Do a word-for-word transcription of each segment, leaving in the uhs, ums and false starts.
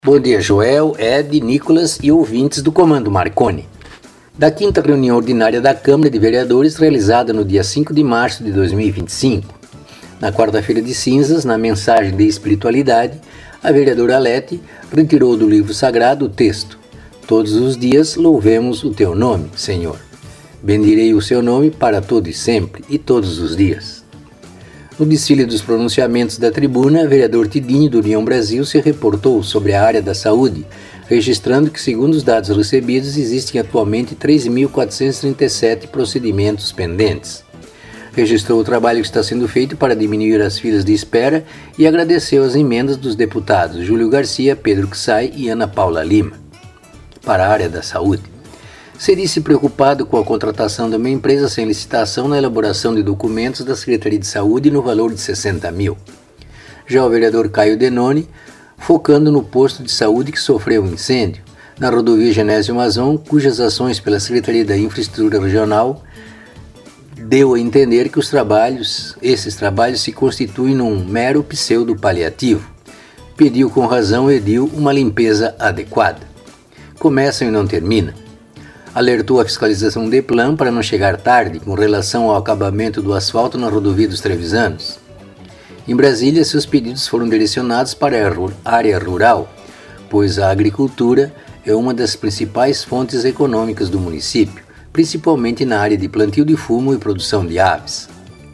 Bom dia, Joel, Ed, Nicolas e ouvintes do Comando Marconi. Da quinta reunião ordinária da Câmara de Vereadores, realizada no dia cinco de março de dois mil e vinte e cinco. Na quarta-feira de cinzas, na mensagem de espiritualidade, a vereadora Alete retirou do livro sagrado o texto: Todos os dias louvemos o teu nome, Senhor. Bendirei o seu nome para todo e sempre, e todos os dias. No desfile dos pronunciamentos da tribuna, o vereador Tidinho, do União Brasil, se reportou sobre a área da saúde, registrando que, segundo os dados recebidos, existem atualmente três mil quatrocentos e trinta e sete procedimentos pendentes. Registrou o trabalho que está sendo feito para diminuir as filas de espera e agradeceu as emendas dos deputados Júlio Garcia, Pedro Xay e Ana Paula Lima para a área da saúde. Se disse preocupado com a contratação de uma empresa sem licitação na elaboração de documentos da Secretaria de Saúde no valor de sessenta mil. Já o vereador Caio Denoni, focando no posto de saúde que sofreu um incêndio, na rodovia Genésio Mazon, cujas ações pela Secretaria da Infraestrutura Regional deu a entender que os trabalhos, esses trabalhos se constituem num mero pseudo-paliativo. Pediu com razão ao edil uma limpeza adequada. Começam e não terminam. Alertou a fiscalização de Plan para não chegar tarde com relação ao acabamento do asfalto na rodovia dos Trevisanos. Em Brasília, seus pedidos foram direcionados para a área rural, pois a agricultura é uma das principais fontes econômicas do município, principalmente na área de plantio de fumo e produção de aves.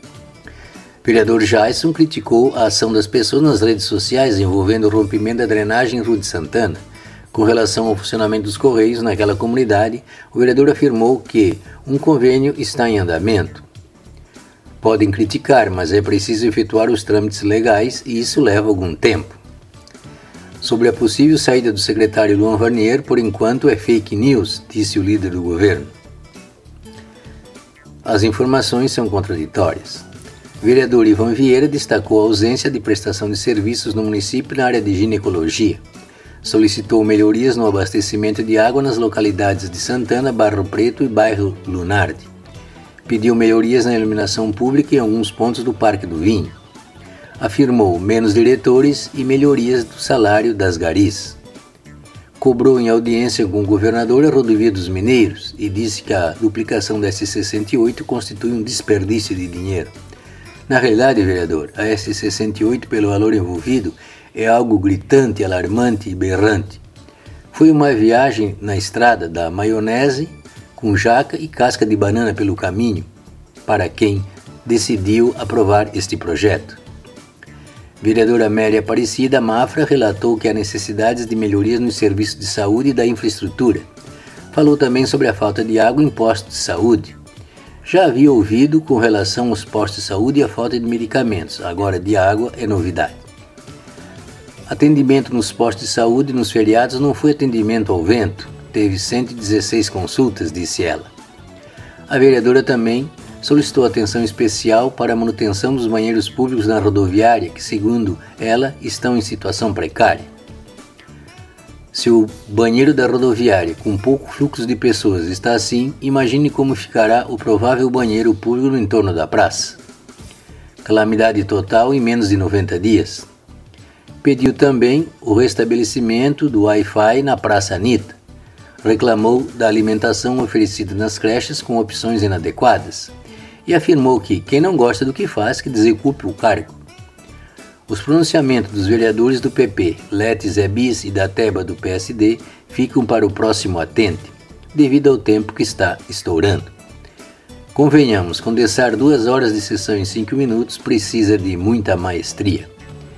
O vereador Jason criticou a ação das pessoas nas redes sociais envolvendo o rompimento da drenagem em Rua de Santana. Com relação ao funcionamento dos Correios naquela comunidade, o vereador afirmou que um convênio está em andamento. Podem criticar, mas é preciso efetuar os trâmites legais e isso leva algum tempo. Sobre a possível saída do secretário Luan Varnier, por enquanto é fake news, disse o líder do governo. As informações são contraditórias. O vereador Ivan Vieira destacou a ausência de prestação de serviços no município na área de ginecologia. Solicitou melhorias no abastecimento de água nas localidades de Santana, Barro Preto e bairro Lunardi. Pediu melhorias na iluminação pública em alguns pontos do Parque do Vinho. Afirmou menos diretores e melhorias do salário das garis. Cobrou em audiência com o governador a rodovia dos Mineiros e disse que a duplicação da S sessenta e oito constitui um desperdício de dinheiro. Na realidade, vereador, a S sessenta e oito, pelo valor envolvido, é algo gritante, alarmante e berrante. Foi uma viagem na estrada da maionese com jaca e casca de banana pelo caminho para quem decidiu aprovar este projeto. Vereadora Amélia Aparecida Mafra relatou que há necessidades de melhorias nos serviços de saúde e da infraestrutura. Falou também sobre a falta de água em postos de saúde. Já havia ouvido com relação aos postos de saúde e a falta de medicamentos, agora de água é novidade. Atendimento nos postos de saúde nos feriados não foi atendimento ao vento, teve cento e dezesseis consultas, disse ela. A vereadora também solicitou atenção especial para a manutenção dos banheiros públicos na rodoviária, que, segundo ela, estão em situação precária. Se o banheiro da rodoviária, com pouco fluxo de pessoas, está assim, imagine como ficará o provável banheiro público no entorno da praça. Calamidade total em menos de noventa dias. Pediu também o restabelecimento do Wi-Fi na Praça Anitta. Reclamou da alimentação oferecida nas creches com opções inadequadas e afirmou que quem não gosta do que faz, que desocupe o cargo. Os pronunciamentos dos vereadores do P P, Lete Zé Bis e da Teba do P S D ficam para o próximo atente, devido ao tempo que está estourando. Convenhamos, condensar duas horas de sessão em cinco minutos precisa de muita maestria.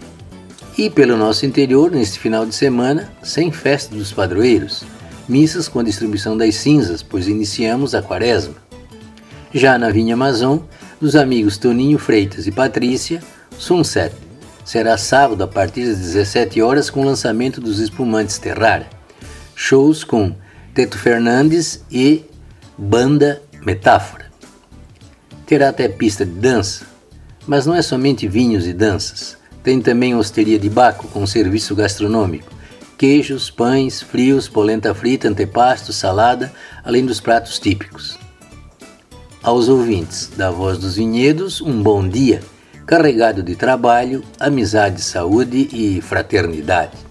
E pelo nosso interior, neste final de semana, sem festa dos padroeiros, missas com a distribuição das cinzas, pois iniciamos a quaresma. Já na Vinha Amazon, dos amigos Toninho Freitas e Patrícia, Sunset. Será sábado a partir das dezessete horas com o lançamento dos espumantes Terrara. Shows com Teto Fernandes e Banda Metáfora. Terá até pista de dança, mas não é somente vinhos e danças. Tem também hosteria de Baco com serviço gastronômico, queijos, pães, frios, polenta frita, antepasto, salada, além dos pratos típicos. Aos ouvintes da Voz dos Vinhedos, um bom dia, carregado de trabalho, amizade, saúde e fraternidade.